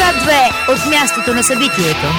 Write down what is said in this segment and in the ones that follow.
К2 от мястото на събитието.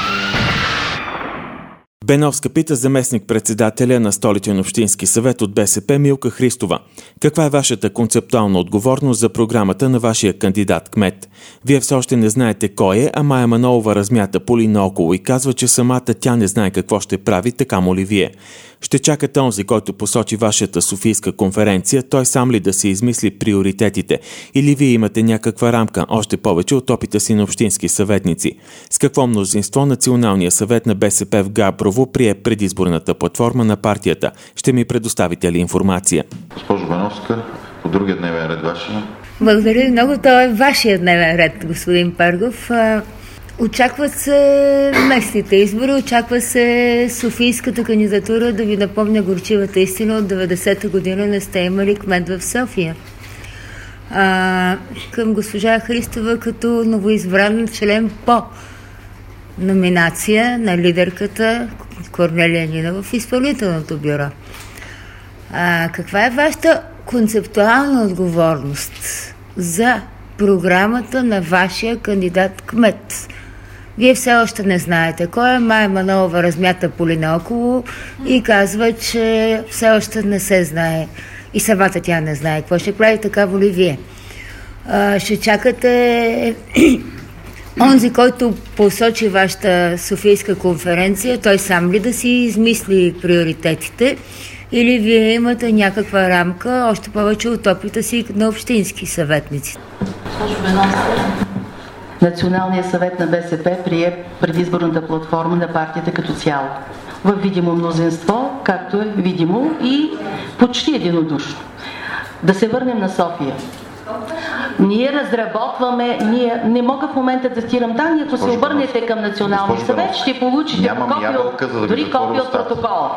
Беновска пита заместник-председателя на Столичен общински съвет от БСП Милка Христова. Каква е вашата концептуална отговорност за програмата на вашия кандидат-кмет? Вие все още не знаете кой е, а Мая Манолова размята поли наоколо и казва, че самата тя не знае какво ще прави, така му ли вие? Ще чакате онзи, който посочи вашата софийска конференция, той сам ли да си измисли приоритетите? Или вие имате някаква рамка, още повече от опита си на общински съветници? С какво мнозинство Националния съвет на БСП в Габрово прие предизборната платформа на партията? Ще ми предоставите ли информация? Госпожо Беновска, по другия дневен ред вашия. Благодаря много. Това е вашия дневен ред, господин Паргов. Очакват се местните избори, очаква се софийската кандидатура. Да ви напомня горчивата истина, от 90-та година не сте имали кмет в София. Към госпожа Христова като новоизбран член по номинация на лидерката Корнелия Нинова в изпълнителното бюро. Каква е вашата концептуална отговорност за програмата на вашия кандидат кмет? Вие все още не знаете кой е. Мая Манолова размята поли наоколо и казва, че все още не се знае. И самата тя не знае какво ще прави, такава ли вие. Ще чакате онзи, който посочи вашата софийска конференция, той сам ли да си измисли приоритетите, или вие имате някаква рамка, още повече от опита си на общински съветници? Националният съвет на БСП прие предизборната платформа на партията като цяло. В видимо мнозинство, както е видимо и почти единодушно. Да се върнем на София. Ние разработваме, не мога в момента да цитирам данни, ако се обърнете към Националния съвет, ще получите копия от протокола.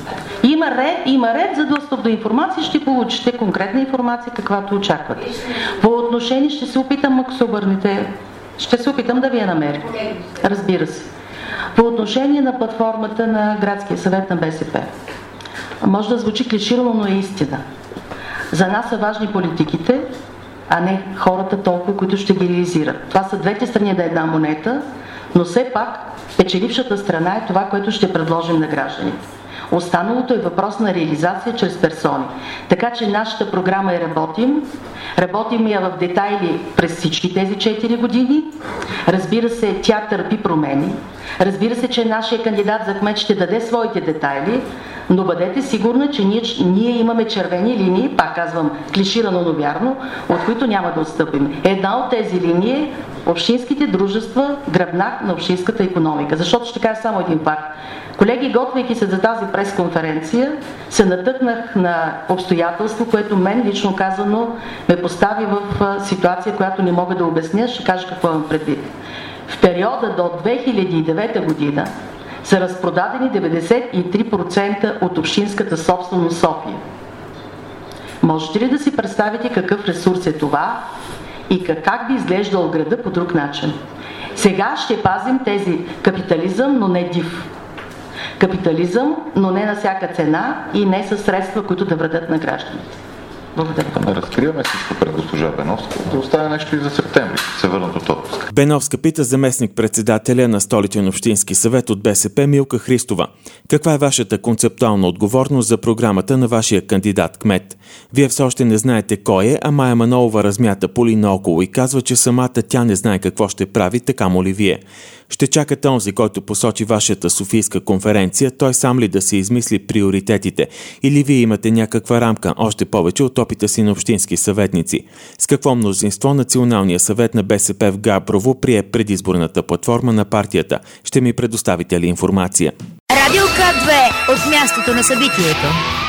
Има ред за достъп до информация, ще получите конкретна информация, каквато очаквате. По отношение ще се опитам, ако се обърнете, ще се опитам да ви я намеря. Разбира се. По отношение на платформата на Градския съвет на БСП. Може да звучи клиширано, но е истина. За нас са важни политиките, а не хората толкова, които ще ги реализират. Това са двете страни на една монета, но все пак печелившата страна е това, което ще предложим на гражданите. Останалото е въпрос на реализация чрез персони. Така че нашата програма работим я в детайли през всички тези 4 години. Разбира се, тя търпи промени. Разбира се, че нашия кандидат за кмет ще даде своите детайли, но бъдете сигурни, че ние имаме червени линии, пак казвам клиширано, но вярно, от които няма да отстъпим. Една от тези линии е общинските дружества, гръбнак на общинската икономика. Защото ще кажа само един факт. Колеги, готвейки се за тази пресконференция, се натъкнах на обстоятелство, което мен лично казано ме постави в ситуация, която не мога да обясня. Ще кажа какво имам предвид. В периода до 2009 година са разпродадени 93% от общинската собственост София. Можете ли да си представите какъв ресурс е това и как би изглеждал града по друг начин? Сега ще пазим тези капитализъм, но не див. Капитализъм, но не на всяка цена и не със средства, които да вредят на гражданите. Благодаря. Да разкриваме всичко пред госпожа Беновска, да оставя нещо и за септември, се върнат от отпуск. Беновска пита заместник-председателя на Столичен общински съвет от БСП Милка Христова. Каква е вашата концептуална отговорност за програмата на вашия кандидат-кмет? Вие все още не знаете кой е, а Мая Манолова размята поли наоколо и казва, че самата тя не знае какво ще прави, така му ли вие? Ще чакате онзи, който посочи вашата софийска конференция, той сам ли да си измисли приоритетите? Или вие имате някаква рамка, още повече от опита си на общински съветници? С какво мнозинство Националния съвет на БСП в Габрово прие предизборната платформа на партията? Ще ми предоставите ли информация? Радио К2 от мястото на събитието.